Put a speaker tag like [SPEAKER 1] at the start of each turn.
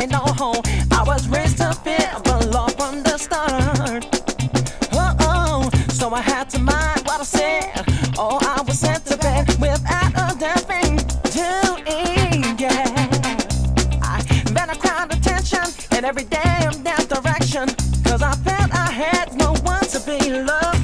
[SPEAKER 1] ain't no home. I was raised to fear the law from the start. Oh, so I had to mind what I said. Oh, I was sent to bed without a damn thing to eat, yeah. Then I cried attention in every damn direction, 'cause I felt I had no one to be loved.